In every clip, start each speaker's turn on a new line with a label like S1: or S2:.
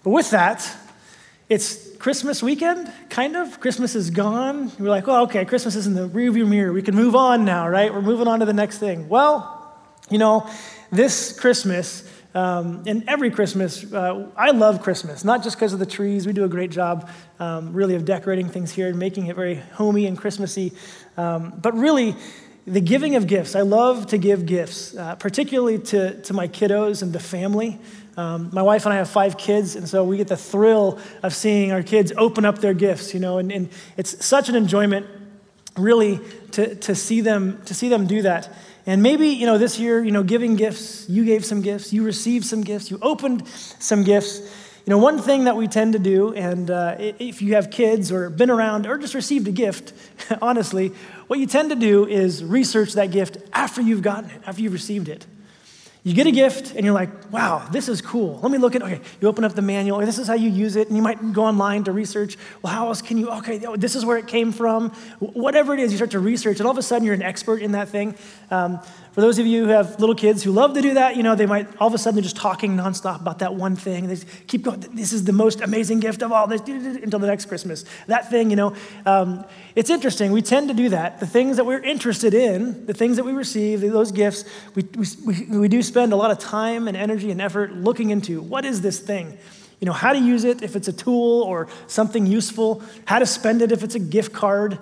S1: But with that, it's Christmas weekend, kind of. Christmas is gone. We're like, well, okay, Christmas is in the rearview mirror. We can move on now, right? We're moving on to the next thing. Well, this Christmas, and every Christmas, I love Christmas, not just because of the trees. We do a great job, really, of decorating things here and making it very homey and Christmassy. But really, the giving of gifts. I love to give gifts, particularly to my kiddos and to family. My wife and I have 5 kids, and so we get the thrill of seeing our kids open up their gifts, and it's such an enjoyment, really, to see them do that. And maybe, this year, giving gifts, you gave some gifts, you received some gifts, you opened some gifts. One thing that we tend to do, and if you have kids or been around or just received a gift, honestly, what you tend to do is research that gift after you've gotten it, after you've received it. You get a gift and you're like, wow, this is cool. Let me look at, okay, you open up the manual, this is how you use it, and you might go online to research, well, how else can you, okay, this is where it came from. Whatever it is, you start to research, and all of a sudden you're an expert in that thing. For those of you who have little kids who love to do that, they might, all of a sudden they're just talking nonstop about that one thing. They just keep going, this is the most amazing gift of all, this, until the next Christmas. That thing, it's interesting. We tend to do that. The things that we're interested in, the things that we receive, those gifts, we do spend a lot of time and energy and effort looking into, what is this thing? How to use it if it's a tool or something useful, how to spend it if it's a gift card,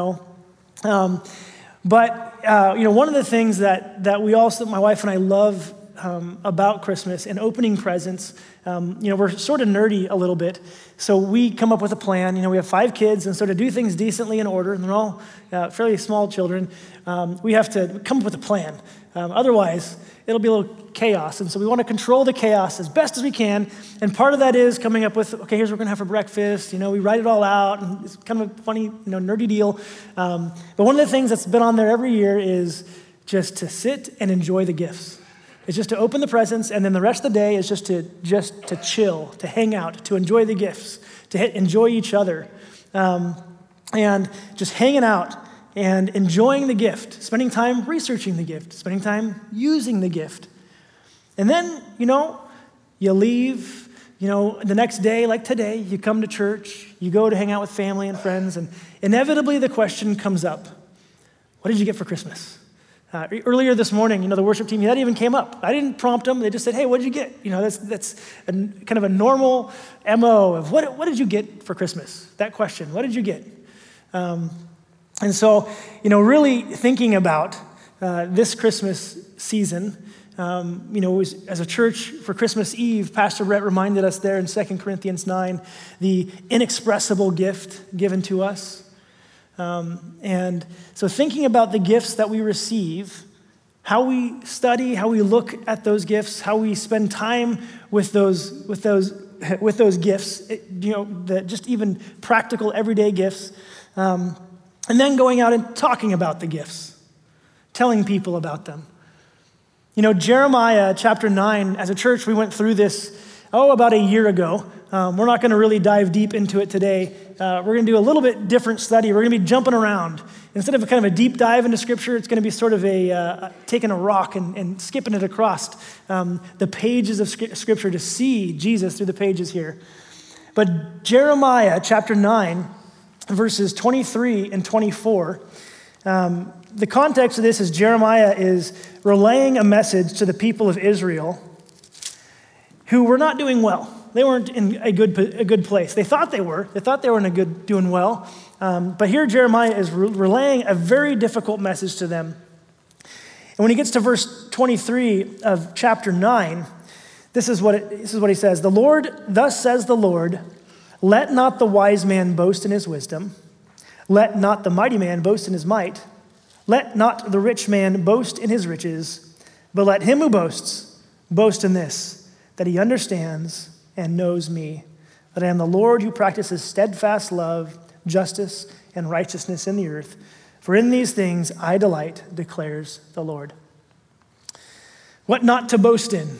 S1: But one of the things that we also, my wife and I, love about Christmas and opening presents, we're sort of nerdy a little bit. So we come up with a plan. We have 5 kids, and so to do things decently in order, and they're all fairly small children, we have to come up with a plan. Otherwise, it'll be a little chaos. And so we want to control the chaos as best as we can. And part of that is coming up with, okay, here's what we're going to have for breakfast. We write it all out, and it's kind of a funny, nerdy deal. But one of the things that's been on there every year is just to sit and enjoy the gifts. It's just to open the presents, and then the rest of the day is just to chill, to hang out, to enjoy the gifts, to enjoy each other, and just hanging out and enjoying the gift, spending time researching the gift, spending time using the gift. And then, you leave, the next day, like today, you come to church, you go to hang out with family and friends, and inevitably the question comes up, what did you get for Christmas? Earlier this morning, the worship team, that even came up. I didn't prompt them. They just said, hey, what did you get? That's kind of a normal MO of what did you get for Christmas? That question, what did you get? And so, really thinking about this Christmas season, as a church for Christmas Eve, Pastor Brett reminded us there in 2 Corinthians 9, the inexpressible gift given to us. And so thinking about the gifts that we receive, how we study, how we look at those gifts, how we spend time with those gifts, just even practical everyday gifts, and then going out and talking about the gifts, telling people about them. Jeremiah chapter 9, as a church, we went through this, about a year ago. We're not going to really dive deep into it today. We're going to do a little bit different study. We're going to be jumping around. Instead of kind of a deep dive into Scripture, it's going to be sort of taking a rock and skipping it across the pages of Scripture to see Jesus through the pages here. But Jeremiah chapter 9, verses 23 and 24, the context of this is Jeremiah is relaying a message to the people of Israel who were not doing well. They weren't in a good place. They thought they were. They thought they were doing well. But here Jeremiah is relaying a very difficult message to them. And when he gets to verse 23 of chapter 9, this is what he says. Thus says the Lord, let not the wise man boast in his wisdom. Let not the mighty man boast in his might. Let not the rich man boast in his riches. But let him who boasts boast in this, that he understands and knows me, that I am the Lord who practices steadfast love, justice, and righteousness in the earth. For in these things I delight, declares the Lord. What not to boast in?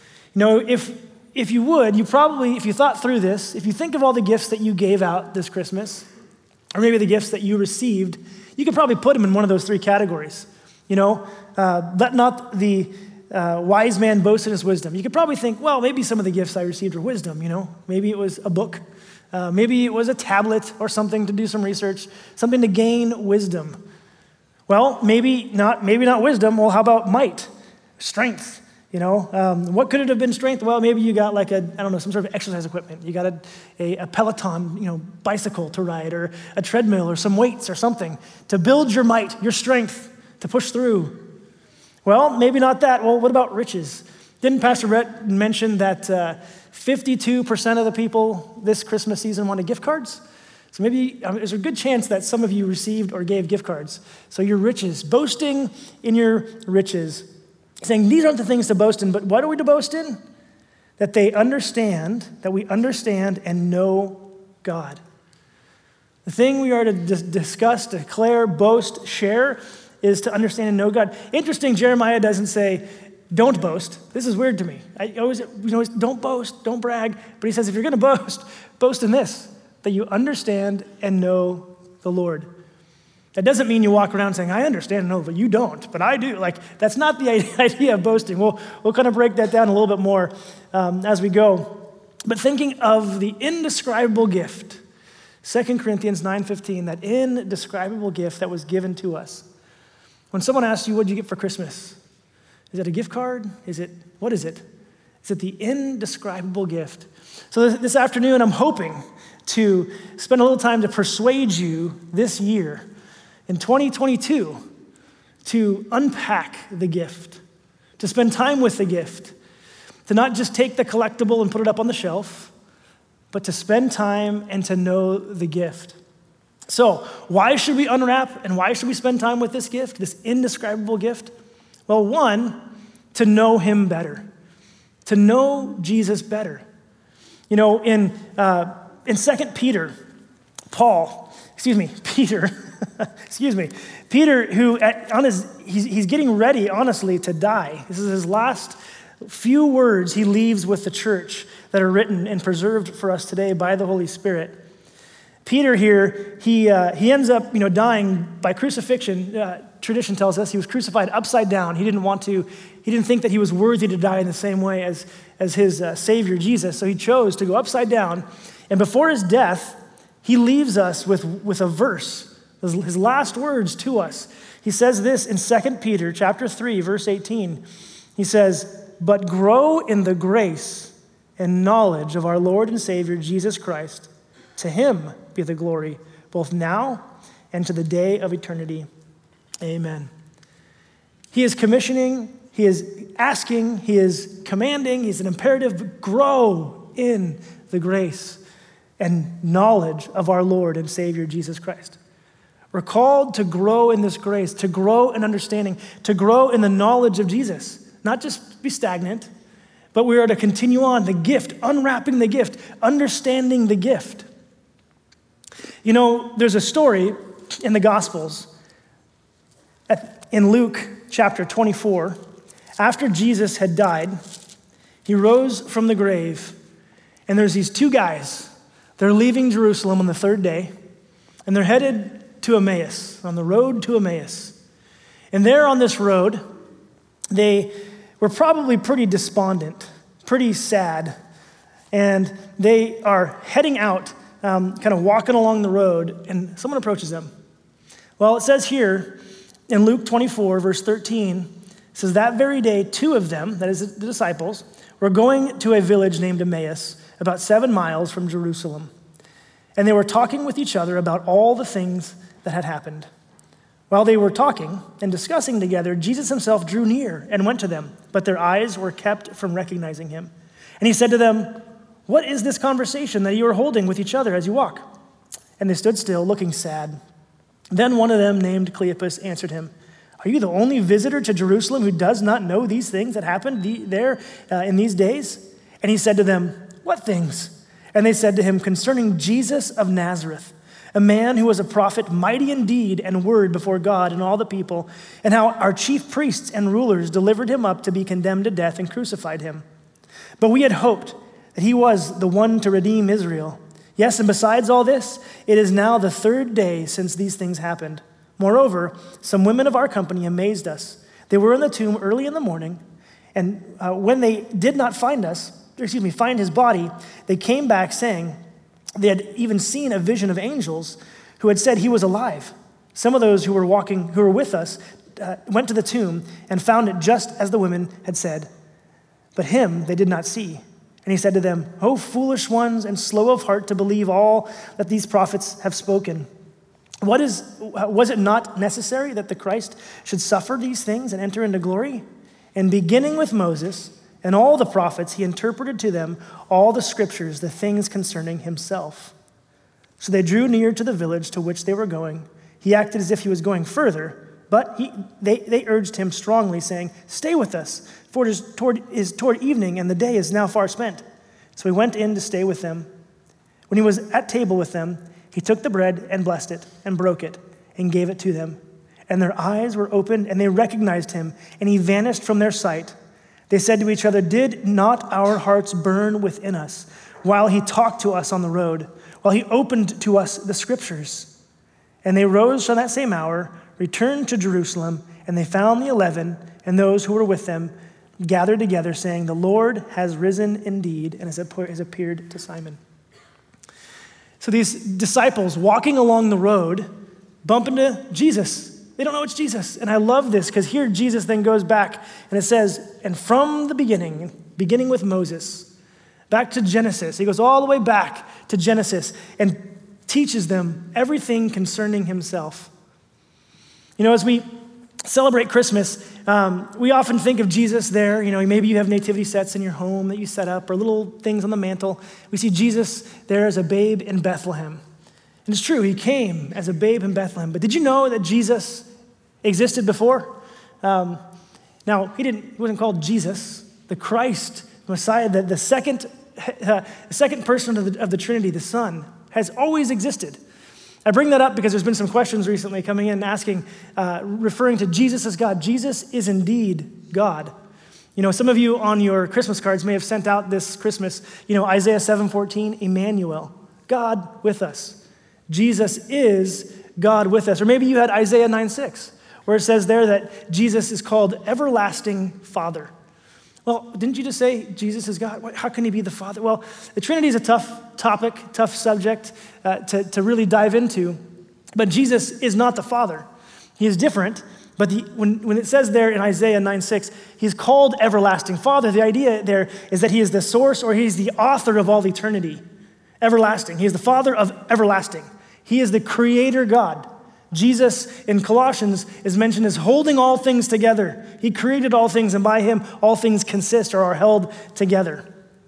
S1: If you would, if you thought through this, if you think of all the gifts that you gave out this Christmas, or maybe the gifts that you received, you could probably put them in one of those 3 categories. Let not the wise man boasted in his wisdom. You could probably think, well, maybe some of the gifts I received were wisdom, Maybe it was a book. Maybe it was a tablet or something to do some research, something to gain wisdom. Well, maybe not wisdom. Well, how about might, strength? What could it have been strength? Well, maybe you got some sort of exercise equipment. You got a Peloton, bicycle to ride, or a treadmill, or some weights or something to build your might, your strength to push through. Well, maybe not that. Well, what about riches? Didn't Pastor Brett mention that 52% of the people this Christmas season wanted gift cards? So maybe there's a good chance that some of you received or gave gift cards. So your riches, boasting in your riches, saying these aren't the things to boast in, but what are we to boast in? That we understand and know God. The thing we are to discuss, declare, boast, share is to understand and know God. Interesting, Jeremiah doesn't say, don't boast. This is weird to me. I always, don't boast, don't brag. But he says, if you're going to boast in this, that you understand and know the Lord. That doesn't mean you walk around saying, I understand and know, but you don't, but I do. That's not the idea of boasting. We'll kind of break that down a little bit more as we go. But thinking of the indescribable gift, 2 Corinthians 9:15, that indescribable gift that was given to us. When someone asks you, what did you get for Christmas? Is it a gift card? What is it? Is it the indescribable gift? So this afternoon, I'm hoping to spend a little time to persuade you this year, in 2022, to unpack the gift, to spend time with the gift, to not just take the collectible and put it up on the shelf, but to spend time and to know the gift. So why should we unwrap and why should we spend time with this gift, this indescribable gift? Well, one, to know him better, to know Jesus better. In 2 Peter, Peter, who he's getting ready, honestly, to die. This is his last few words he leaves with the church that are written and preserved for us today by the Holy Spirit. Peter here, he ends up, dying by crucifixion. Tradition tells us he was crucified upside down. He didn't think that he was worthy to die in the same way as his Savior Jesus. So he chose to go upside down. And before his death, he leaves us with a verse, his last words to us. He says this in 2 Peter chapter 3, verse 18. He says, but grow in the grace and knowledge of our Lord and Savior Jesus Christ. To him be the glory, both now and to the day of eternity. Amen. He is commissioning, he is asking, he is commanding, he's an imperative, grow in the grace and knowledge of our Lord and Savior Jesus Christ. We're called to grow in this grace, to grow in understanding, to grow in the knowledge of Jesus, not just be stagnant, but we are to continue on the gift, unwrapping the gift, understanding the gift. There's a story in the Gospels in Luke chapter 24. After Jesus had died, he rose from the grave, and there's these two guys. They're leaving Jerusalem on the third day, and they're headed to Emmaus, on the road to Emmaus. And there on this road, they were probably pretty despondent, pretty sad, and they are heading out, kind of walking along the road, and someone approaches them. Well, it says here in Luke 24, verse 13, it says, that very day, two of them, that is the disciples, were going to a village named Emmaus, about 7 miles from Jerusalem. And they were talking with each other about all the things that had happened. While they were talking and discussing together, Jesus himself drew near and went to them, but their eyes were kept from recognizing him. And he said to them, what is this conversation that you are holding with each other as you walk? And they stood still, looking sad. Then one of them, named Cleopas, answered him, are you the only visitor to Jerusalem who does not know these things that happened there in these days? And he said to them, what things? And they said to him, concerning Jesus of Nazareth, a man who was a prophet, mighty in deed and word before God and all the people, and how our chief priests and rulers delivered him up to be condemned to death and crucified him. But we had hoped that he was the one to redeem Israel. Yes, and besides all this, it is now the third day since these things happened. Moreover, some women of our company amazed us. They were in the tomb early in the morning, And when they did not find his body, they came back saying they had even seen a vision of angels who had said he was alive. Some of those who were with us, went to the tomb and found it just as the women had said. But him they did not see. And he said to them, "O foolish ones and slow of heart to believe all that these prophets have spoken. Was it not necessary that the Christ should suffer these things and enter into glory?" And beginning with Moses and all the prophets, he interpreted to them all the scriptures, the things concerning himself. So they drew near to the village to which they were going. He acted as if he was going further, but they urged him strongly, saying, "Stay with us, for it is toward evening, and the day is now far spent." So he went in to stay with them. When he was at table with them, he took the bread and blessed it, and broke it, and gave it to them. And their eyes were opened, and they recognized him, and he vanished from their sight. They said to each other, "Did not our hearts burn within us while he talked to us on the road, while he opened to us the scriptures?" And they rose from that same hour, returned to Jerusalem, and they found the 11 and those who were with them gathered together, saying, "The Lord has risen indeed and has appeared to Simon." So these disciples walking along the road bump into Jesus. They don't know it's Jesus. And I love this because here Jesus then goes back and it says, and from the beginning with Moses, back to Genesis. He goes all the way back to Genesis and teaches them everything concerning himself. You know, as we celebrate Christmas, we often think of Jesus there. You know, maybe you have nativity sets in your home that you set up or little things on the mantle. We see Jesus there as a babe in Bethlehem. And it's true, he came as a babe in Bethlehem. But did you know that Jesus existed before? Now, he wasn't called Jesus. The Christ, Messiah, the second person of the Trinity, the Son, has always existed. I bring that up because there's been some questions recently coming in asking, referring to Jesus as God. Jesus is indeed God. You know, some of you on your Christmas cards may have sent out this Christmas, Isaiah 7:14, Emmanuel, God with us. Jesus is God with us. Or maybe you had Isaiah 9:6, where it says there that Jesus is called Everlasting Father. Well, didn't you just say Jesus is God? How can he be the Father? Well, the Trinity is a tough topic, tough subject to really dive into. But Jesus is not the Father. He is different. But when it says there in Isaiah 9:6, he's called Everlasting Father, the idea there is that he is the source or he's the author of all eternity. Everlasting. He is the Father of everlasting. He is the Creator God. Jesus in Colossians is mentioned as holding all things together. He created all things, and by him all things consist or are held together.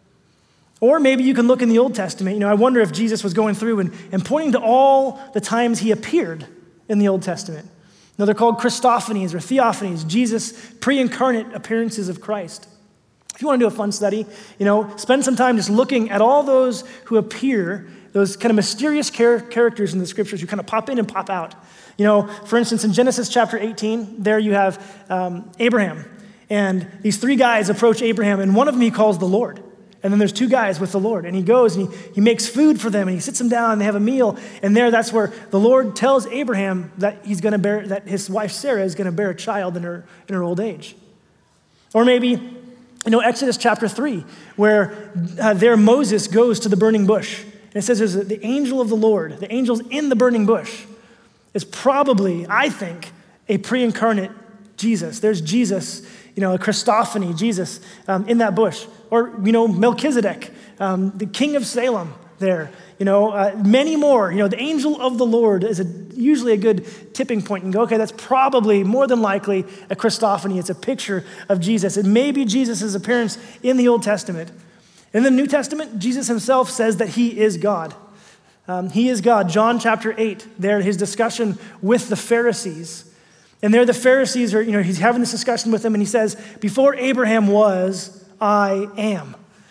S1: Or maybe you can look in the Old Testament. I wonder if Jesus was going through and pointing to all the times he appeared in the Old Testament. They're called Christophanies or Theophanies, Jesus' pre-incarnate appearances of Christ. If you want to do a fun study, spend some time just looking at all those who appear, those kind of mysterious characters in the scriptures who kind of pop in and pop out. For instance, in Genesis chapter 18, there you have Abraham. And these three guys approach Abraham, and one of them he calls the Lord. And then there's two guys with the Lord. And he goes and he makes food for them, and he sits them down, and they have a meal. And that's where the Lord tells Abraham that that his wife Sarah is going to bear a child in her old age. Or maybe Exodus chapter 3, where there Moses goes to the burning bush. And it says there's the angel of the Lord, the angel's in the burning bush, is probably, I think, a pre-incarnate Jesus. There's Jesus, a Christophany, Jesus in that bush. Or, Melchizedek, the king of Salem there. Many more. The angel of the Lord is usually a good tipping point. And go, okay, that's probably more than likely a Christophany. It's a picture of Jesus. It may be Jesus' appearance in the Old Testament. In the New Testament, Jesus himself says that he is God. He is God. John chapter 8, there, his discussion with the Pharisees. And there the Pharisees are, he's having this discussion with them, and he says, before Abraham was, I am.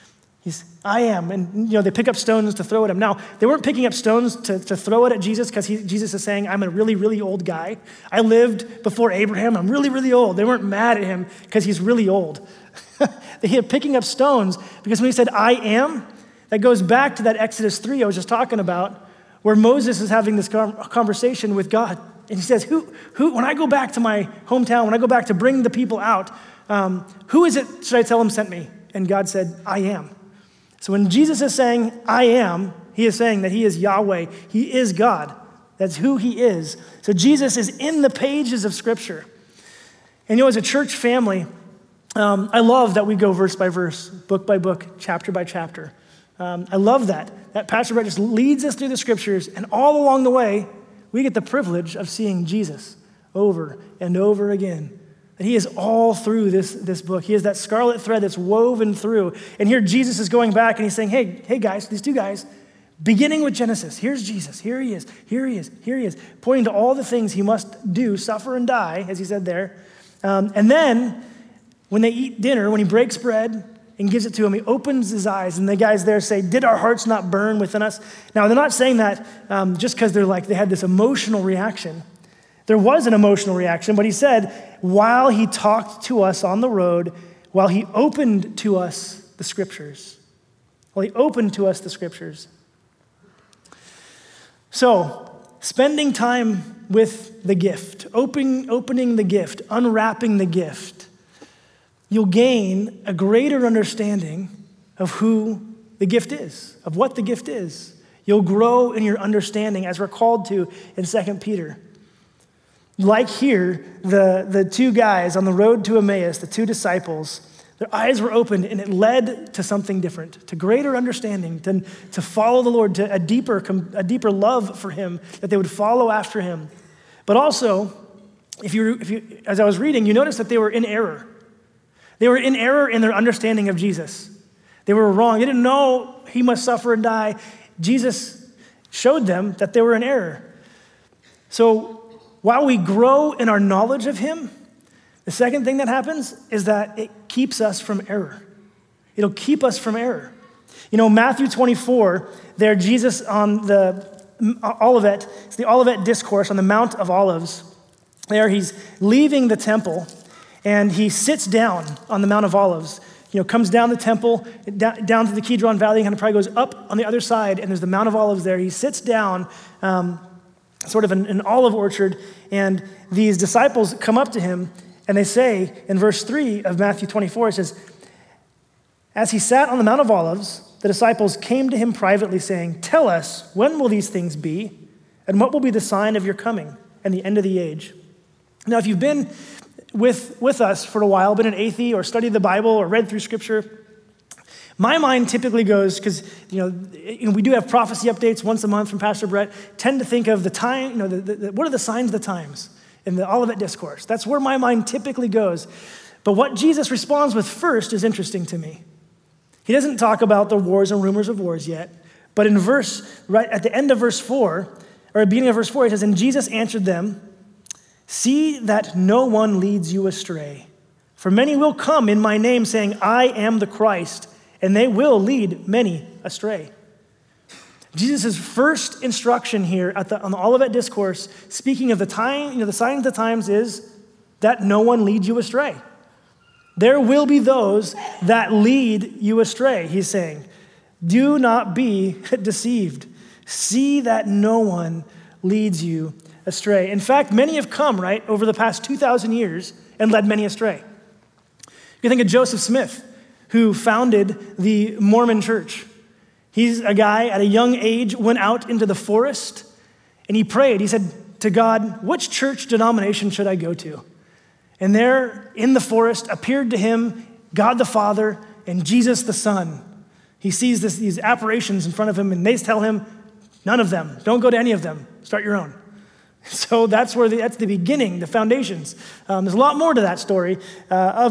S1: I am. And, they pick up stones to throw at him. Now, they weren't picking up stones to throw it at Jesus because Jesus is saying, I'm a really, really old guy. I lived before Abraham. I'm really, really old. They weren't mad at him because he's really old. They are picking up stones because when he said, I am, that goes back to that Exodus 3 I was just talking about, where Moses is having this conversation with God. And he says, who? When I go back to my hometown, when I go back to bring the people out, Who is it should I tell him sent me? And God said, I am. So when Jesus is saying, I am, he is saying that he is Yahweh. He is God. That's who he is. So Jesus is in the pages of Scripture. And as a church family, I love that we go verse by verse, book by book, chapter by chapter. I love that Pastor Brett just leads us through the Scriptures, and all along the way, we get the privilege of seeing Jesus over and over again. That he is all through this book. He is that scarlet thread that's woven through. And here Jesus is going back and he's saying, hey guys, these two guys, beginning with Genesis, here's Jesus, here he is, here he is, here he is, pointing to all the things he must do, suffer and die, as he said there. And then when they eat dinner, when he breaks bread and gives it to him, he opens his eyes, and the guys there say, did our hearts not burn within us? Now, they're not saying that just because they had this emotional reaction. There was an emotional reaction, but he said, while he talked to us on the road, while he opened to us the Scriptures. While he opened to us the Scriptures. So, spending time with the gift, opening the gift, unwrapping the gift, you'll gain a greater understanding of who the gift is, of what the gift is. You'll grow in your understanding as we're called to in 2 Peter. Like here, the two guys on the road to Emmaus, the two disciples, their eyes were opened and it led to something different, to greater understanding, to follow the Lord, to a deeper love for him, that they would follow after him. But also, if you, as I was reading, you notice that they were in error. They were in error in their understanding of Jesus. They were wrong. They didn't know he must suffer and die. Jesus showed them that they were in error. So while we grow in our knowledge of him, the second thing that happens is that it keeps us from error. It'll keep us from error. Matthew 24, there Jesus on the Olivet, it's the Olivet Discourse on the Mount of Olives. There he's leaving the temple and he sits down on the Mount of Olives. Comes down the temple, down to the Kidron Valley, and probably goes up on the other side, and there's the Mount of Olives there. He sits down, sort of an olive orchard, and these disciples come up to him, and they say, in verse 3 of Matthew 24, it says, as he sat on the Mount of Olives, the disciples came to him privately, saying, tell us, when will these things be, and what will be the sign of your coming and the end of the age? Now, if you've been with us for a while, been an atheist or studied the Bible or read through Scripture, my mind typically goes, because we do have prophecy updates once a month from Pastor Brett, tend to think of the time, what are the signs of the times in the Olivet Discourse? That's where my mind typically goes. But what Jesus responds with first is interesting to me. He doesn't talk about the wars and rumors of wars yet, but right at the end of verse 4, or at the beginning of verse 4, he says, and Jesus answered them, see that no one leads you astray. For many will come in my name saying, I am the Christ, and they will lead many astray. Jesus' first instruction here on the Olivet Discourse, speaking of the time, the sign of the times is that no one leads you astray. There will be those that lead you astray, he's saying. Do not be deceived. See that no one leads you astray. In fact, many have come, right, over the past 2,000 years and led many astray. You think of Joseph Smith, who founded the Mormon Church. He's a guy at a young age, went out into the forest, and he prayed. He said to God, which church denomination should I go to? And there in the forest appeared to him God the Father and Jesus the Son. He sees these apparitions in front of him, and they tell him, none of them. Don't go to any of them. Start your own. So that's the beginning, the foundations. There's a lot more to that story of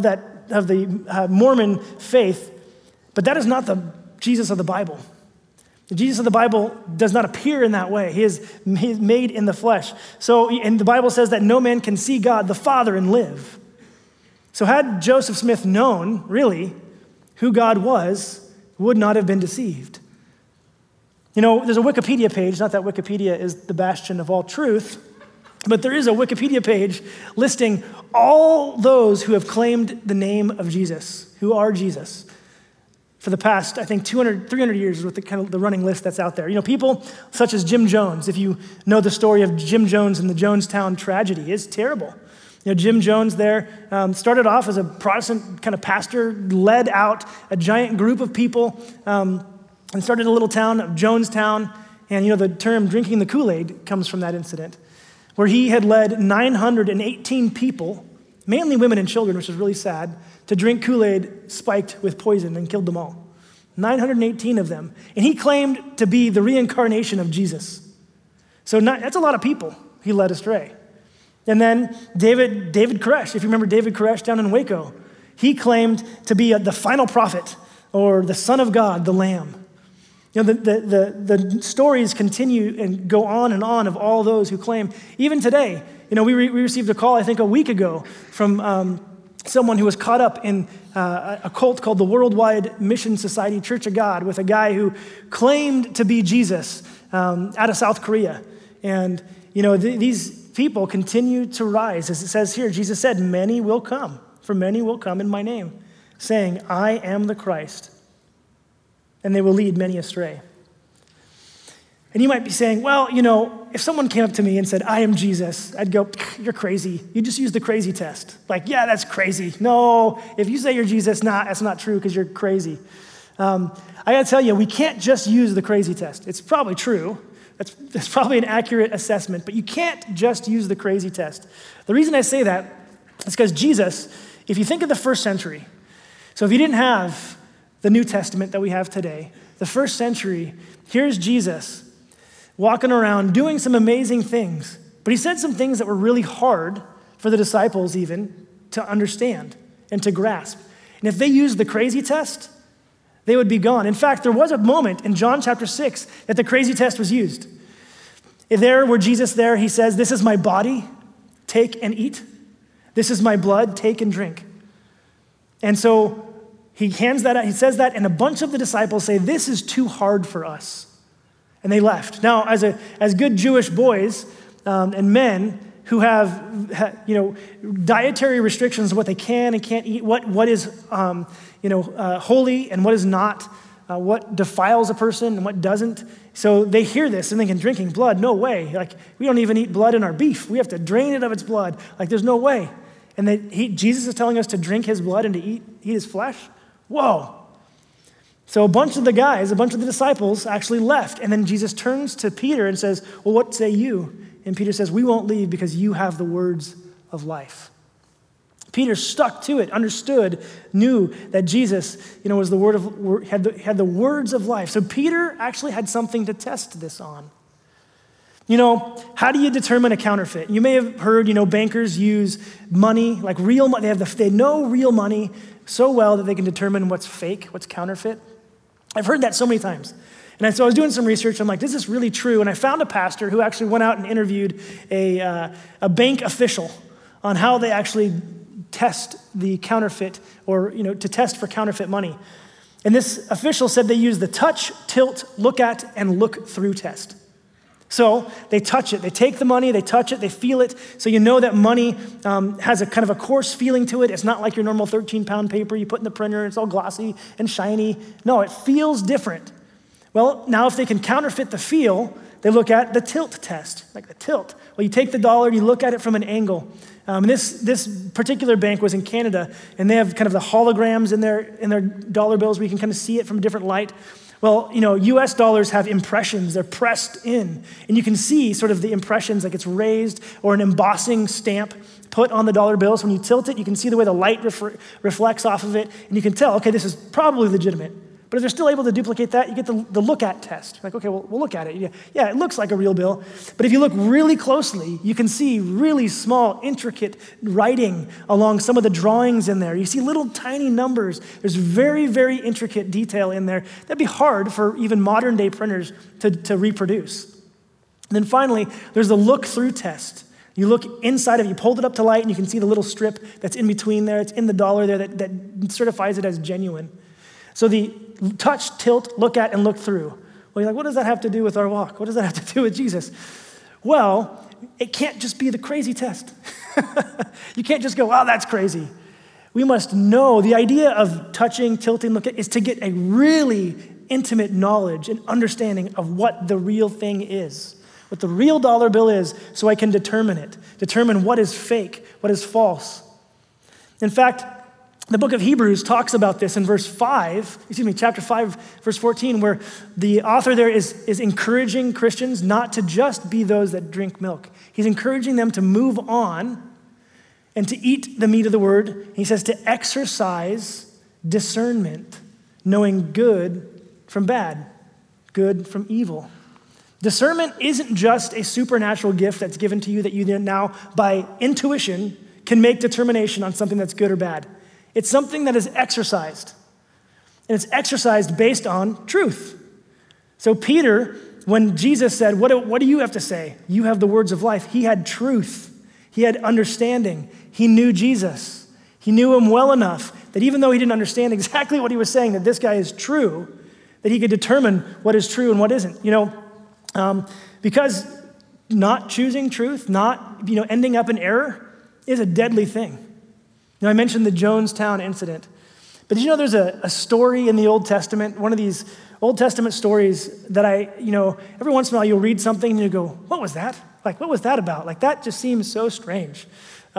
S1: the Mormon faith, but that is not the Jesus of the Bible. The Jesus of the Bible does not appear in that way. He is made in the flesh. So, and the Bible says that no man can see God the Father and live. So had Joseph Smith known, really, who God was, would not have been deceived. There's a Wikipedia page, not that Wikipedia is the bastion of all truth, but there is a Wikipedia page listing all those who have claimed the name of Jesus, who are Jesus. For the past, I think, 200, 300 years is what the running list that's out there. People such as Jim Jones, if you know the story of Jim Jones and the Jonestown tragedy, is terrible. Jim Jones there started off as a Protestant kind of pastor, led out a giant group of people, and started a little town of Jonestown. And the term drinking the Kool-Aid comes from that incident, where he had led 918 people, mainly women and children, which is really sad, to drink Kool-Aid spiked with poison and killed them all. 918 of them. And he claimed to be the reincarnation of Jesus. So that's a lot of people he led astray. And then David Koresh, if you remember David Koresh down in Waco, he claimed to be the final prophet or the Son of God, the Lamb. The stories continue and go on and on of all those who claim. Even today, we received a call, I think a week ago, from someone who was caught up in a cult called the Worldwide Mission Society Church of God with a guy who claimed to be Jesus out of South Korea. And, these people continue to rise. As it says here, Jesus said, many will come, for many will come in my name, saying, I am the Christ. And they will lead many astray. And you might be saying, well, if someone came up to me and said, I am Jesus, I'd go, you're crazy. You just use the crazy test. Like, yeah, that's crazy. No, if you say you're Jesus, that's not true because you're crazy. I got to tell you, we can't just use the crazy test. It's probably true. That's probably an accurate assessment, but you can't just use the crazy test. The reason I say that is because Jesus, if you think of the first century, so if you didn't have the New Testament that we have today, the first century, here's Jesus walking around doing some amazing things, but he said some things that were really hard for the disciples even to understand and to grasp. And if they used the crazy test, they would be gone. In fact, there was a moment in John chapter 6 that the crazy test was used. There, where Jesus there, he says, this is my body, take and eat. This is my blood, take and drink. And so he hands that out, he says that, and a bunch of the disciples say, this is too hard for us. And they left. Now, as good Jewish boys and men who have dietary restrictions on what they can and can't eat, what is holy and what is not, what defiles a person and what doesn't. So they hear this and thinking, drinking blood, no way. Like, we don't even eat blood in our beef. We have to drain it of its blood. Like, there's no way. And Jesus is telling us to drink his blood and to eat his flesh? Whoa. So a bunch of the disciples actually left. And then Jesus turns to Peter and says, well, what say you? And Peter says, we won't leave because you have the words of life. Peter stuck to it, understood, knew that Jesus, was had the words of life. So Peter actually had something to test this on. How do you determine a counterfeit? You may have heard, bankers use money, like real money. They know real money so well that they can determine what's fake, what's counterfeit. I've heard that so many times. And so I was doing some research. I'm like, is this really true? And I found a pastor who actually went out and interviewed a bank official on how they actually test the counterfeit or, to test for counterfeit money. And this official said they use the touch, tilt, look at, and look through test. So they touch it. They take the money, they touch it, they feel it. So you know that money has a kind of a coarse feeling to it. It's not like your normal 13-pound paper you put in the printer. It's all glossy and shiny. No, it feels different. Well, now if they can counterfeit the feel, they look at the tilt test, like the tilt. Well, you take the dollar and you look at it from an angle. This particular bank was in Canada, and they have kind of the holograms in their dollar bills where you can kind of see it from a different light. Well, U.S. dollars have impressions. They're pressed in. And you can see sort of the impressions, like it's raised or an embossing stamp put on the dollar bills. When you tilt it, you can see the way the light reflects off of it. And you can tell, okay, this is probably legitimate. But if they're still able to duplicate that, you get the look at test. Like, okay, well, we'll look at it. Yeah, it looks like a real bill. But if you look really closely, you can see really small, intricate writing along some of the drawings in there. You see little tiny numbers. There's very, very intricate detail in there. That'd be hard for even modern day printers to reproduce. And then finally, there's the look through test. You look inside of it, you hold it up to light, and you can see the little strip that's in between there. It's in the dollar there that certifies it as genuine. So the touch, tilt, look at, and look through. Well, you're like, what does that have to do with our walk? What does that have to do with Jesus? Well, it can't just be the crazy test. You can't just go, wow, that's crazy. We must know the idea of touching, tilting, look at is to get a really intimate knowledge and understanding of what the real thing is, what the real dollar bill is, so I can determine what is fake, what is false. In fact, the book of Hebrews talks about this in chapter 5, verse 14, where the author there is encouraging Christians not to just be those that drink milk. He's encouraging them to move on and to eat the meat of the word. He says to exercise discernment, knowing good from bad, good from evil. Discernment isn't just a supernatural gift that's given to you that you then now, by intuition, can make determination on something that's good or bad. It's something that is exercised. And it's exercised based on truth. So Peter, when Jesus said, what do you have to say? You have the words of life. He had truth. He had understanding. He knew Jesus. He knew him well enough that even though he didn't understand exactly what he was saying, that this guy is true, that he could determine what is true and what isn't. Because not choosing truth, not ending up in error is a deadly thing. I mentioned the Jonestown incident, but did you know there's a story in the Old Testament, one of these Old Testament stories that every once in a while you'll read something and you go, what was that? Like, what was that about? Like, that just seems so strange.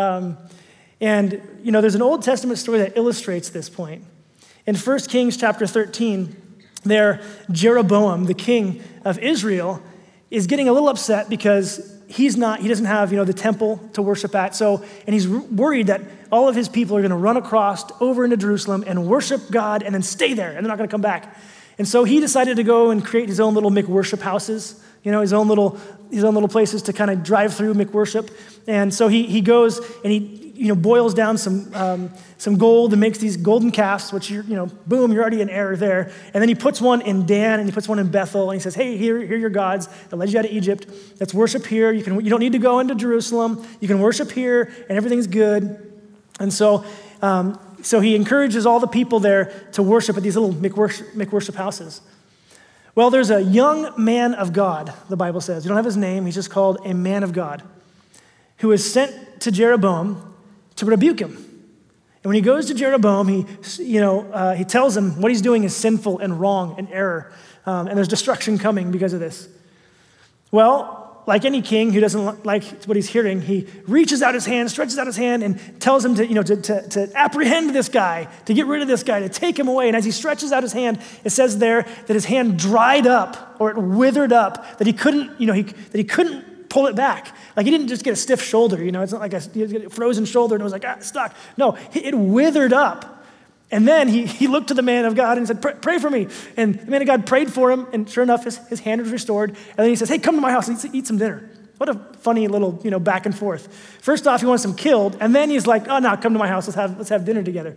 S1: There's an Old Testament story that illustrates this point. In 1 Kings chapter 13, there, Jeroboam, the king of Israel, is getting a little upset because he doesn't have, the temple to worship at. And he's worried that all of his people are going to run across over into Jerusalem and worship God and then stay there, and they're not going to come back. And so he decided to go and create his own little McWorship houses, his own little places to kind of drive through McWorship. And so he goes and he boils down some gold and makes these golden calves, which boom, you're already in error there. And then he puts one in Dan and he puts one in Bethel, and he says, hey, here are your gods that led you out of Egypt. Let's worship here. You don't need to go into Jerusalem. You can worship here, and everything's good. And so he encourages all the people there to worship at these little McWorship houses. Well, there's a young man of God, the Bible says. You don't have his name. He's just called a man of God, who is sent to Jeroboam to rebuke him. And when he goes to Jeroboam, he tells him what he's doing is sinful and wrong and error, and there's destruction coming because of this. Well, like any king who doesn't like what he's hearing, he reaches out his hand, stretches out his hand, and tells him to apprehend this guy, to get rid of this guy, to take him away. And as he stretches out his hand, it says there that his hand dried up, or it withered up, that he couldn't pull it back. Like, he didn't just get a stiff shoulder, it's not like a frozen shoulder and it was like, stuck. No, it withered up. And then he looked to the man of God and said, pray for me. And the man of God prayed for him, and sure enough, his hand was restored. And then he says, hey, come to my house and eat some dinner. What a funny little, back and forth. First off, he wants him killed, and then he's like, oh, no, come to my house, let's have dinner together.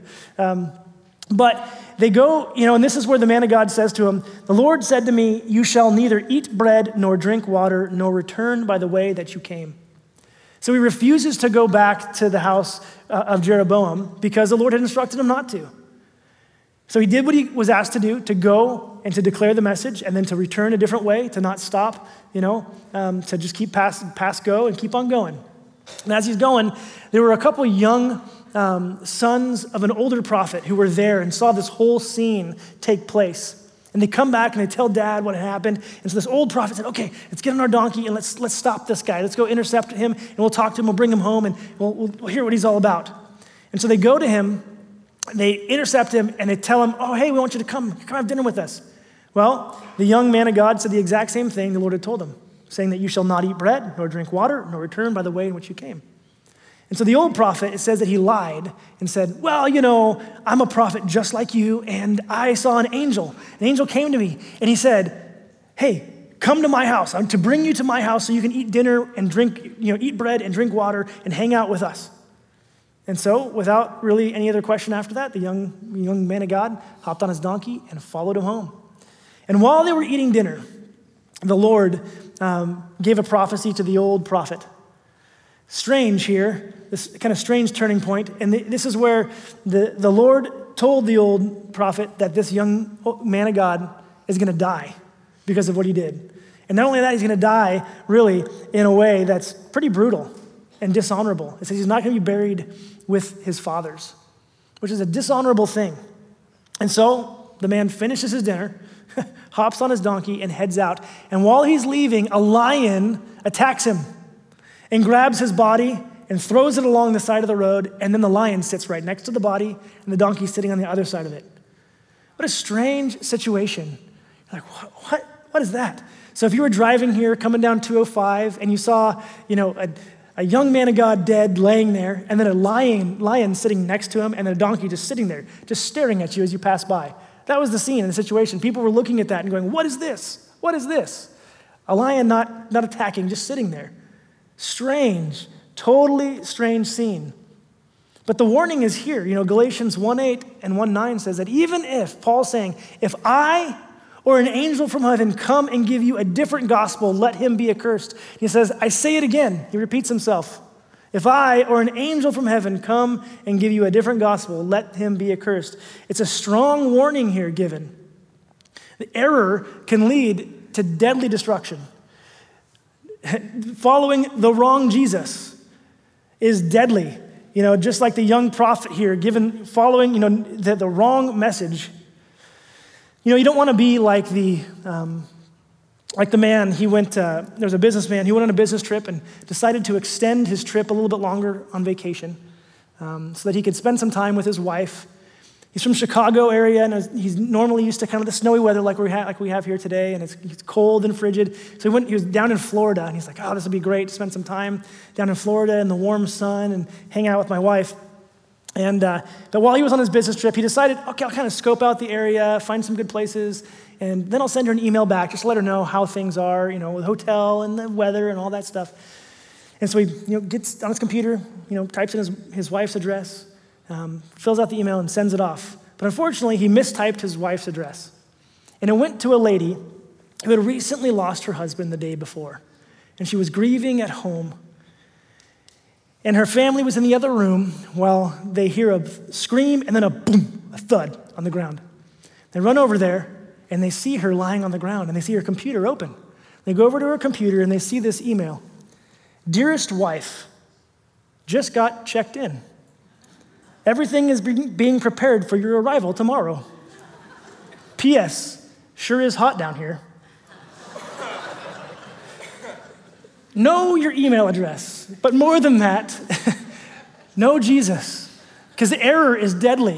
S1: But they go, and this is where the man of God says to him, the Lord said to me, you shall neither eat bread nor drink water, nor return by the way that you came. So he refuses to go back to the house of Jeroboam because the Lord had instructed him not to. So he did what he was asked to do, to go and to declare the message, and then to return a different way, to not stop, to just keep past go and keep on going. And as he's going, there were a couple young sons of an older prophet who were there and saw this whole scene take place. And they come back and they tell dad what had happened. And so this old prophet said, okay, let's get on our donkey and let's stop this guy. Let's go intercept him, and we'll talk to him, we'll bring him home, and we'll hear what he's all about. And so they go to him, they intercept him, and they tell him, oh, hey, we want you to come have dinner with us. Well, the young man of God said the exact same thing the Lord had told him, saying that you shall not eat bread, nor drink water, nor return by the way in which you came. And so the old prophet, it says that he lied and said, well, I'm a prophet just like you, and I saw an angel. An angel came to me, and he said, hey, come to my house. I'm to bring you to my house so you can eat dinner and drink, eat bread and drink water and hang out with us. And so, without really any other question after that, the young man of God hopped on his donkey and followed him home. And while they were eating dinner, the Lord gave a prophecy to the old prophet. Strange here, this kind of strange turning point. And this is where the Lord told the old prophet that this young man of God is going to die because of what he did. And not only that, he's going to die really in a way that's pretty brutal and dishonorable. It says he's not going to be buried with his fathers, which is a dishonorable thing. And so the man finishes his dinner, hops on his donkey, and heads out. And while he's leaving, a lion attacks him and grabs his body and throws it along the side of the road, and then the lion sits right next to the body, and the donkey's sitting on the other side of it. What a strange situation. You're like, what is that? So if you were driving here, coming down 205, and you saw, a young man of God dead laying there, and then a lion sitting next to him, and then a donkey just sitting there, just staring at you as you pass by. That was the scene and the situation. People were looking at that and going, what is this? What is this? A lion not attacking, just sitting there. Strange, totally strange scene. But the warning is here. Galatians 1:8 and 1:9 says that even if, Paul's saying, if I or an angel from heaven come and give you a different gospel, let him be accursed. He says, I say it again. He repeats himself. If I or an angel from heaven come and give you a different gospel, let him be accursed. It's a strong warning here given. The error can lead to deadly destruction. Following the wrong Jesus is deadly. Just like the young prophet here, following the wrong message. You don't want to be like the man. There was a businessman. He went on a business trip and decided to extend his trip a little bit longer on vacation so that he could spend some time with his wife. He's from Chicago area, and he's normally used to kind of the snowy weather like we have here today, and it's cold and frigid. So he was down in Florida, and he's like, oh, this would be great to spend some time down in Florida in the warm sun and hang out with my wife. But while he was on his business trip, he decided, okay, I'll kind of scope out the area, find some good places, and then I'll send her an email back just to let her know how things are, with the hotel and the weather and all that stuff. And so he gets on his computer, types in his wife's address, fills out the email and sends it off. But unfortunately, he mistyped his wife's address. And it went to a lady who had recently lost her husband the day before. And she was grieving at home. And her family was in the other room while they hear a scream and then a boom, a thud on the ground. They run over there and they see her lying on the ground and they see her computer open. They go over to her computer and they see this email. Dearest wife, just got checked in. Everything is being prepared for your arrival tomorrow. P.S. Sure is hot down here. Know your email address, but more than that, know Jesus, because the error is deadly.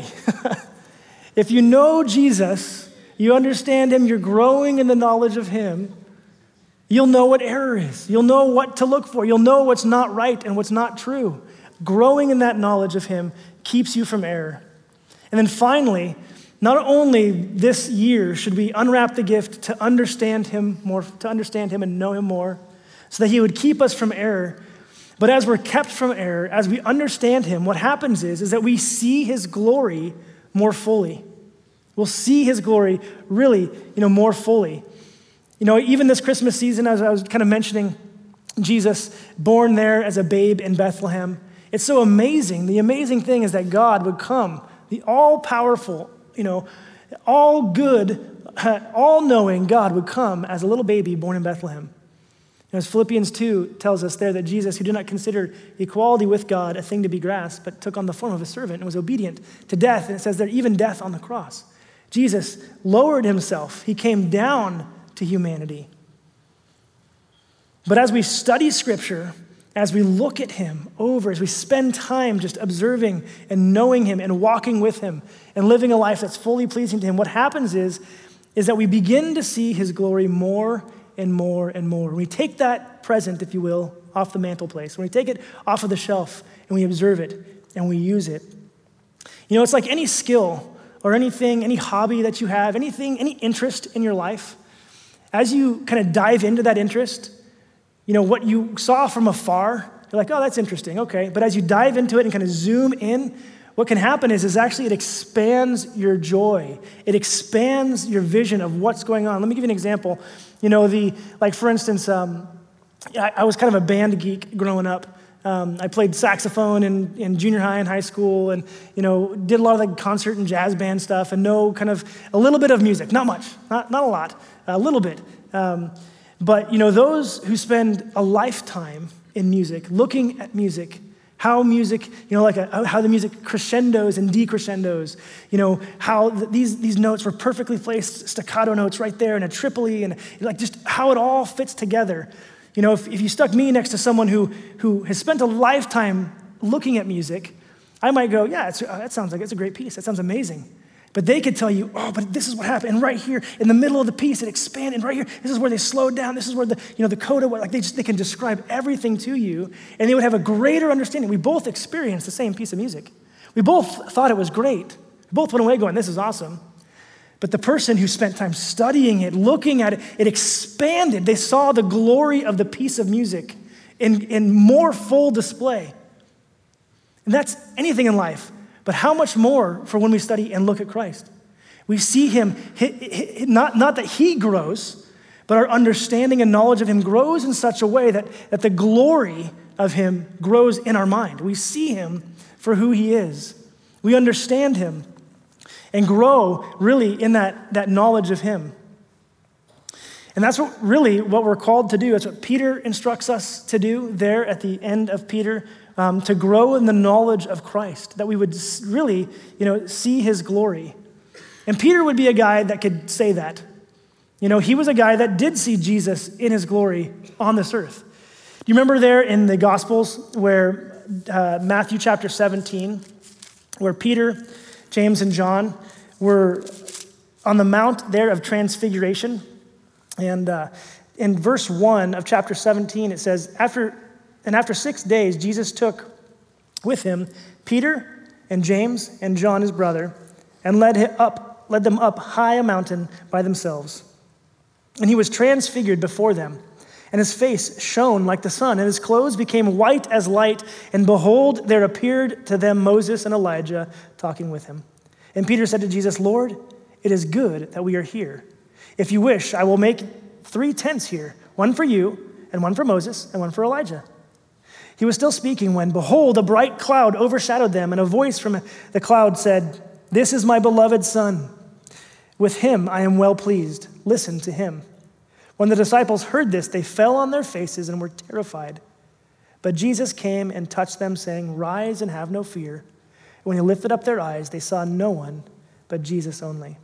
S1: If you know Jesus, you understand him, you're growing in the knowledge of him, you'll know what error is. You'll know what to look for. You'll know what's not right and what's not true. Growing in that knowledge of him keeps you from error. And then finally, not only this year should we unwrap the gift to understand him more, to understand him and know him more, so that he would keep us from error. But as we're kept from error, as we understand him, what happens is that we see his glory more fully. We'll see his glory really, more fully. Even this Christmas season, as I was kind of mentioning, Jesus born there as a babe in Bethlehem. It's so amazing. The amazing thing is that God would come, the all-powerful, all good, all-knowing God would come as a little baby born in Bethlehem. As Philippians 2 tells us there that Jesus, who did not consider equality with God a thing to be grasped, but took on the form of a servant and was obedient to death. And it says there, even death on the cross. Jesus lowered himself. He came down to humanity. But as we study Scripture, as we look at him over, as we spend time just observing and knowing him and walking with him and living a life that's fully pleasing to him, what happens is that we begin to see his glory more and more and more. When we take that present, if you will, off the mantelpiece, when we take it off of the shelf and we observe it and we use it, it's like any skill or anything, any hobby that you have, anything, any interest in your life. As you kind of dive into that interest, what you saw from afar, you're like, oh, that's interesting, okay. But as you dive into it and kind of zoom in, what can happen is actually it expands your joy. It expands your vision of what's going on. Let me give you an example. For instance, I was kind of a band geek growing up. I played saxophone in junior high and high school and, did a lot of concert and jazz band stuff and know kind of a little bit of music. Not much, not a lot, a little bit. But, those who spend a lifetime in music, looking at music, How music, how the music crescendos and decrescendos, how these notes were perfectly placed, staccato notes right there, and a tripoli, and like just how it all fits together. If you stuck me next to someone who has spent a lifetime looking at music, I might go, yeah, that sounds like it's a great piece. That sounds amazing. But they could tell you, oh, but this is what happened. And right here, in the middle of the piece, it expanded. And right here, this is where they slowed down. This is where the coda, like they can describe everything to you, and they would have a greater understanding. We both experienced the same piece of music. We both thought it was great. We both went away going, this is awesome. But the person who spent time studying it, looking at it, it expanded. They saw the glory of the piece of music in more full display. And that's anything in life. But how much more for when we study and look at Christ? We see him, not that he grows, but our understanding and knowledge of him grows in such a way that the glory of him grows in our mind. We see him for who he is. We understand him and grow really in that knowledge of him. And that's what we're called to do. That's what Peter instructs us to do there at the end of Peter, to grow in the knowledge of Christ, that we would really, see his glory. And Peter would be a guy that could say that. He was a guy that did see Jesus in his glory on this earth. Do you remember there in the Gospels where Matthew chapter 17, where Peter, James, and John were on the Mount there of Transfiguration? And in verse 1 of chapter 17, it says, after 6 days, Jesus took with him Peter and James and John, his brother, and led them up high a mountain by themselves. And he was transfigured before them, and his face shone like the sun, and his clothes became white as light. And behold, there appeared to them Moses and Elijah talking with him. And Peter said to Jesus, Lord, it is good that we are here. If you wish, I will make 3 tents here, one for you, and one for Moses, and one for Elijah. He was still speaking when, behold, a bright cloud overshadowed them, and a voice from the cloud said, This is my beloved Son. With him I am well pleased. Listen to him. When the disciples heard this, they fell on their faces and were terrified. But Jesus came and touched them, saying, Rise and have no fear. And when he lifted up their eyes, they saw no one but Jesus only.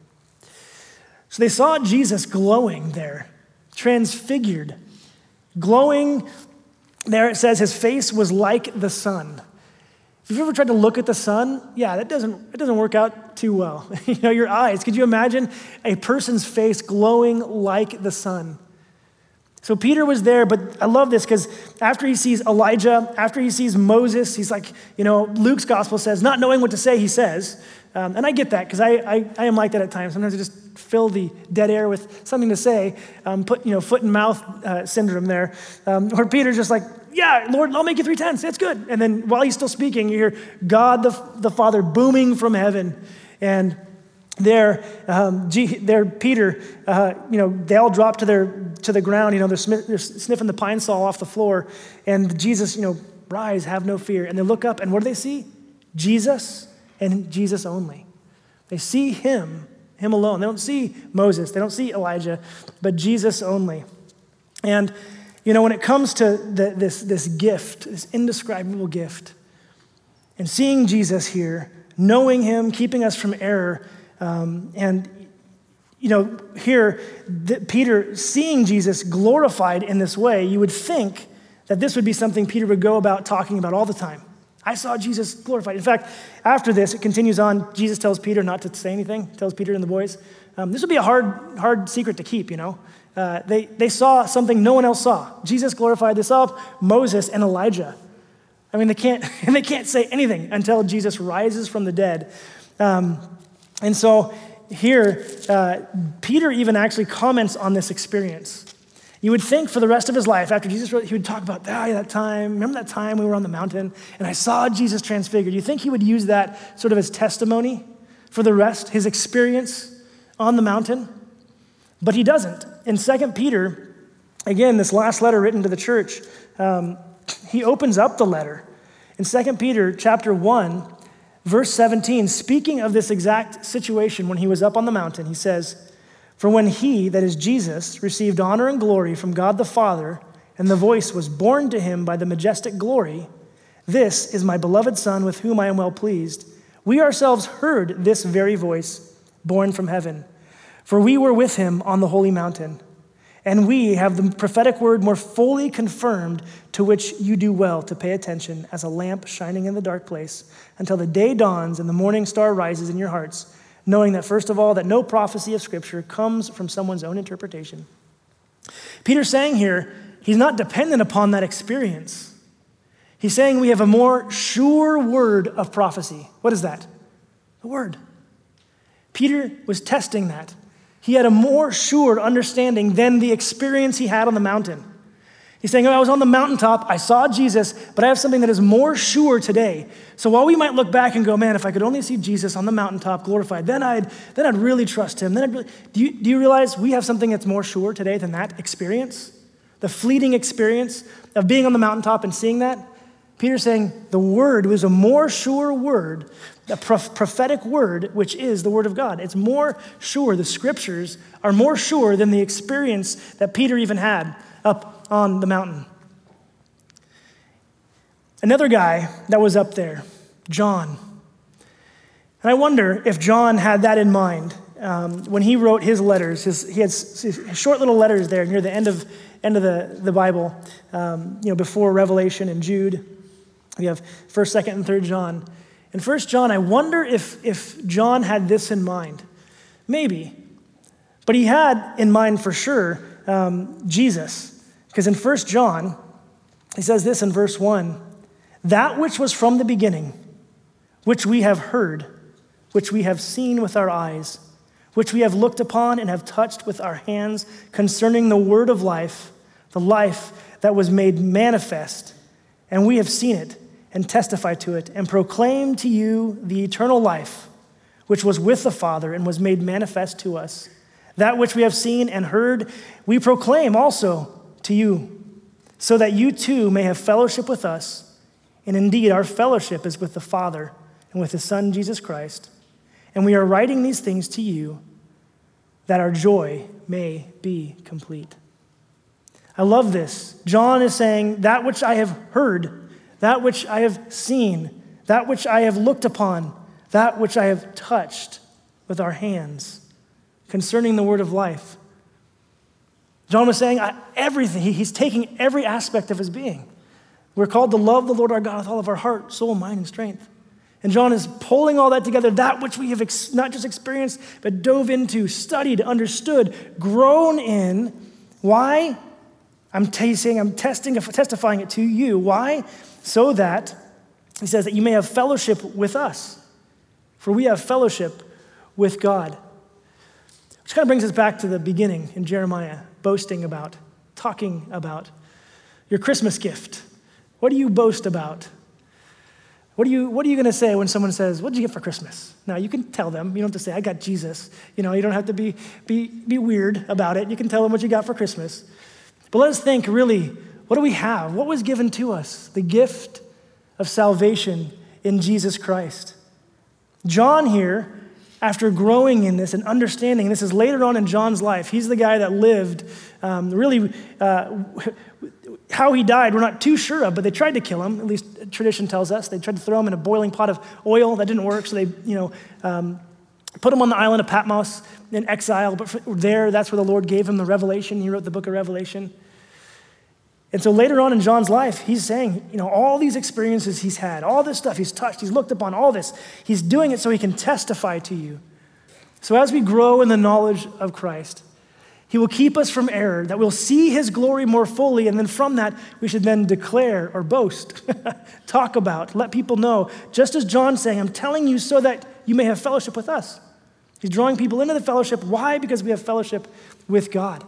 S1: So they saw Jesus glowing there, transfigured, glowing. There it says his face was like the sun. If you've ever tried to look at the sun, it doesn't work out too well. Your eyes, could you imagine a person's face glowing like the sun? So Peter was there, but I love this because after he sees Elijah, after he sees Moses, he's like, Luke's gospel says, not knowing what to say, he says. And I get that because I am like that at times. Sometimes I just fill the dead air with something to say, put foot and mouth syndrome there. Where Peter's just like, yeah, Lord, I'll make you 3 tents. That's good. And then while he's still speaking, you hear God the Father booming from heaven. And there Peter, they all drop to the ground. They're sniffing the pine saw off the floor. And Jesus, rise, have no fear. And they look up, and what do they see? Jesus and Jesus only. They see him alone. They don't see Moses. They don't see Elijah, but Jesus only. And, when it comes to this gift, this indescribable gift, and seeing Jesus here, knowing him, keeping us from error, here, Peter seeing Jesus glorified in this way, you would think that this would be something Peter would go about talking about all the time. I saw Jesus glorified. In fact, after this, it continues on. Jesus tells Peter not to say anything, tells Peter and the boys. This would be a hard secret to keep, They saw something no one else saw. Jesus glorified. They saw Moses and Elijah. I mean, they can't say anything until Jesus rises from the dead. And so here, Peter even actually comments on this experience. You would think for the rest of his life, after Jesus wrote, he would talk about that time. Remember that time we were on the mountain and I saw Jesus transfigured? You think he would use that sort of as testimony for the rest, his experience on the mountain? But he doesn't. In 2 Peter, again, this last letter written to the church, he opens up the letter. In 2 Peter chapter 1, verse 17, speaking of this exact situation when he was up on the mountain, he says, For when he, that is Jesus, received honor and glory from God the Father, and the voice was borne to him by the majestic glory, This is my beloved Son with whom I am well pleased. We ourselves heard this very voice born from heaven, for we were with him on the holy mountain. And we have the prophetic word more fully confirmed, to which you do well to pay attention as a lamp shining in the dark place until the day dawns and the morning star rises in your hearts, knowing that first of all, that no prophecy of Scripture comes from someone's own interpretation. Peter's saying here, he's not dependent upon that experience. He's saying we have a more sure word of prophecy. What is that? The word. Peter was testing that. He had a more sure understanding than the experience he had on the mountain. He's saying, I was on the mountaintop, I saw Jesus, but I have something that is more sure today. So while we might look back and go, man, if I could only see Jesus on the mountaintop glorified, then I'd really trust him. Do you realize we have something that's more sure today than that experience? The fleeting experience of being on the mountaintop and seeing that? Peter's saying the word was a more sure word, a prophetic word, which is the word of God. It's more sure. The scriptures are more sure than the experience that Peter even had up on the mountain. Another guy that was up there, John. And I wonder if John had that in mind when he wrote his letters. He had short little letters there near the end of the Bible, before Revelation and Jude. We have 1st, 2nd, and 3rd John. In 1 John, I wonder if John had this in mind. Maybe. But he had in mind for sure Jesus. Because in 1 John, he says this in verse 1, that which was from the beginning, which we have heard, which we have seen with our eyes, which we have looked upon and have touched with our hands concerning the word of life, the life that was made manifest. And we have seen it and testify to it and proclaim to you the eternal life, which was with the Father and was made manifest to us. That which we have seen and heard, we proclaim also to you, so that you too may have fellowship with us. And indeed, our fellowship is with the Father and with his Son, Jesus Christ. And we are writing these things to you that our joy may be complete. I love this. John is saying, that which I have heard, that which I have seen, that which I have looked upon, that which I have touched with our hands concerning the word of life. John was saying everything. He's taking every aspect of his being. We're called to love the Lord our God with all of our heart, soul, mind, and strength. And John is pulling all that together, that which we have not just experienced, but dove into, studied, understood, grown in. Why? I'm testifying it to you. Why? So that, he says, that you may have fellowship with us. For we have fellowship with God. Which kind of brings us back to the beginning in Jeremiah, boasting about, talking about your Christmas gift. What do you boast about? What are you going to say when someone says, what did you get for Christmas? Now, you can tell them. You don't have to say, I got Jesus. You don't have to be weird about it. You can tell them what you got for Christmas. But let us think, really, what do we have? What was given to us? The gift of salvation in Jesus Christ. John here, after growing in this and understanding, this is later on in John's life. He's the guy that lived, how he died, we're not too sure of, but they tried to kill him, at least tradition tells us. They tried to throw him in a boiling pot of oil. That didn't work, so they, put him on the island of Patmos in exile, but that's where the Lord gave him the revelation. He wrote the book of Revelation. And so later on in John's life, he's saying, all these experiences he's had, all this stuff he's touched, he's looked upon, all this, he's doing it so he can testify to you. So as we grow in the knowledge of Christ, he will keep us from error, that we'll see his glory more fully, and then from that, we should then declare or boast, talk about, let people know, just as John's saying, I'm telling you so that you may have fellowship with us. He's drawing people into the fellowship. Why? Because we have fellowship with God.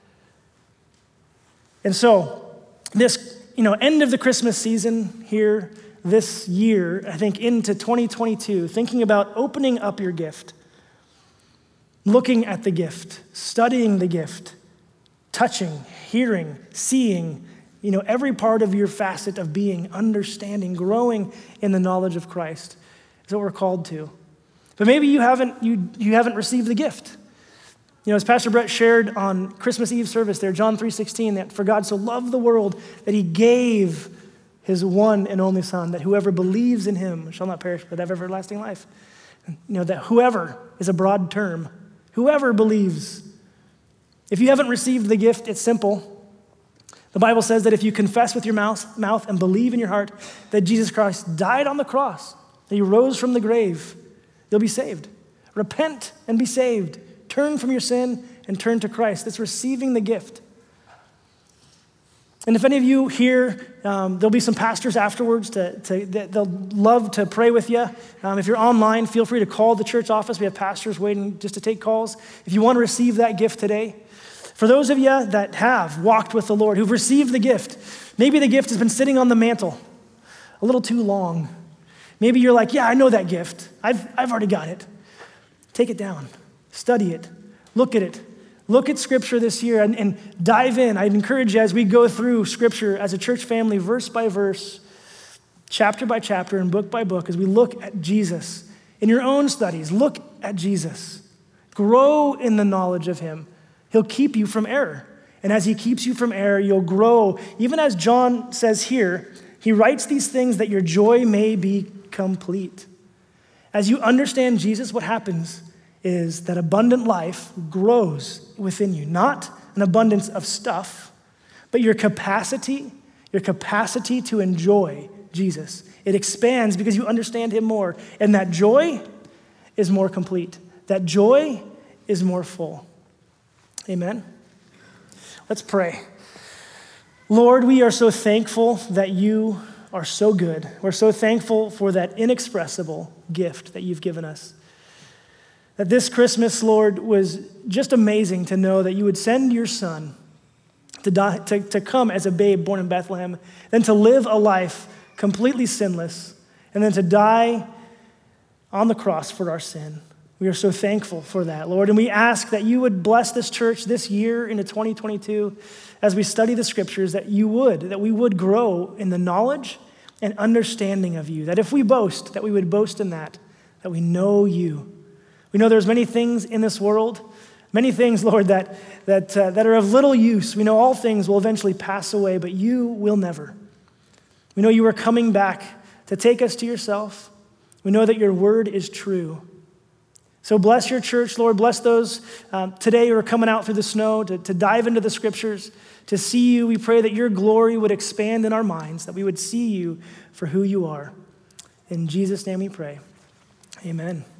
S1: And so, this, end of the Christmas season here, this year, I think into 2022, thinking about opening up your gift, looking at the gift, studying the gift, touching, hearing, seeing, every part of your facet of being, understanding, growing in the knowledge of Christ is what we're called to. But maybe you haven't received the gift. As Pastor Brett shared on Christmas Eve service there, John 3:16, that for God so loved the world that he gave his one and only Son, that whoever believes in him shall not perish but have everlasting life. That whoever is a broad term. Whoever believes. If you haven't received the gift, it's simple. The Bible says that if you confess with your mouth and believe in your heart that Jesus Christ died on the cross, that he rose from the grave, you'll be saved. Repent and be saved. Turn from your sin and turn to Christ. That's receiving the gift. And if any of you here, there'll be some pastors afterwards they'll love to pray with you. If you're online, feel free to call the church office. We have pastors waiting just to take calls. If you want to receive that gift today. For those of you that have walked with the Lord, who've received the gift, maybe the gift has been sitting on the mantle a little too long. Maybe you're like, yeah, I know that gift. I've already got it. Take it down. Study it. Look at it. Look at Scripture this year and dive in. I'd encourage you as we go through Scripture as a church family, verse by verse, chapter by chapter, and book by book, as we look at Jesus. In your own studies, look at Jesus. Grow in the knowledge of him. He'll keep you from error. And as he keeps you from error, you'll grow. Even as John says here, he writes these things that your joy may be complete. As you understand Jesus, what happens is that abundant life grows within you. Not an abundance of stuff, but your capacity to enjoy Jesus. It expands because you understand him more. And that joy is more complete. That joy is more full. Amen? Let's pray. Lord, we are so thankful that you are so good. We're so thankful for that inexpressible gift that you've given us. That this Christmas, Lord, was just amazing to know that you would send your Son to come as a babe born in Bethlehem, then to live a life completely sinless, and then to die on the cross for our sin. We are so thankful for that, Lord. And we ask that you would bless this church this year into 2022 as we study the Scriptures, that we would grow in the knowledge and understanding of you. That if we boast, that we would boast in that we know you. We know there's many things in this world, many things, Lord, that are of little use. We know all things will eventually pass away, but you will never. We know you are coming back to take us to yourself. We know that your word is true. So bless your church, Lord. Bless those today who are coming out through the snow to dive into the Scriptures, to see you. We pray that your glory would expand in our minds, that we would see you for who you are. In Jesus' name we pray. Amen.